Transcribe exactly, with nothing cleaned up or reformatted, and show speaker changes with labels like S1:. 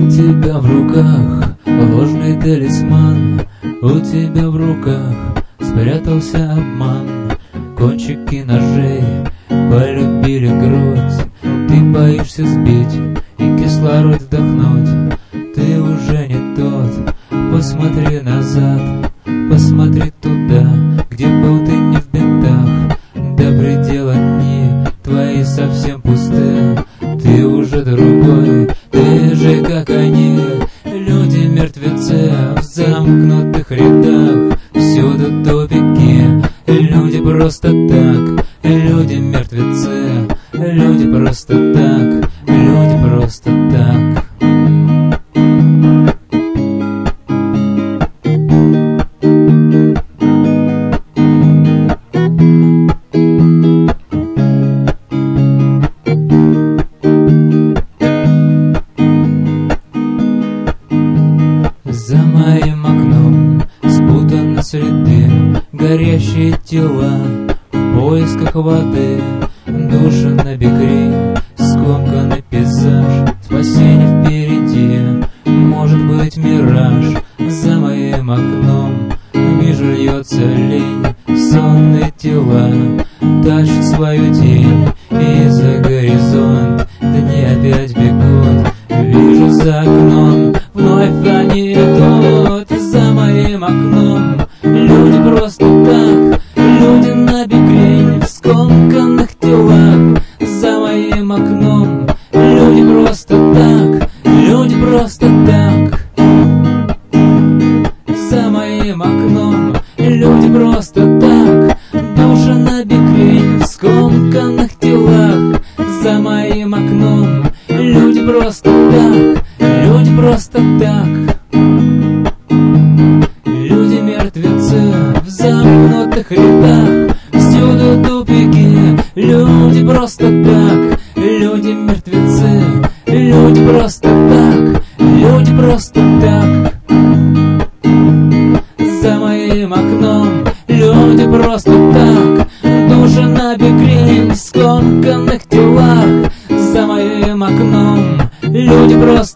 S1: тебя в руках ложный талисман, у тебя в руках спрятался обман. Кончики ножей полюбили грудь, ты боишься сбить и кислород вдохнуть. Ты уже не тот, посмотри назад, посмотри туда, где был ты не в бинтах. До предела дни твои совсем пустые, ты уже другой, ты же как они. Люди-мертвецы в замкнутых рядах, всюду тупики, люди просто так. Люди-мертвецы, люди просто так, люди просто так. За моим окном спутаны следы, горящие тела в поисках воды. Души на бекрень, скомканный пейзаж, спасение впереди, может быть мираж. За моим окном вижу, льется лень, сонные тела тащат свою тень, и за горизонт дни опять бегут. Вижу за окном, вновь они идут. За моим окном люди просто так, люди на бекрень в скомканных телах. За моим окном люди просто так, люди просто так. За моим окном люди просто так, души на бекрень в скомканных телах. За моим окном люди просто так, люди просто так. Люди-мертвецы в замкнутых рядах, всюду тупики, люди просто так. Люди-мертвецы, люди просто так, люди просто так. За моим окном люди просто так, души на бекрень в скомканных телах. За моим окном люди просто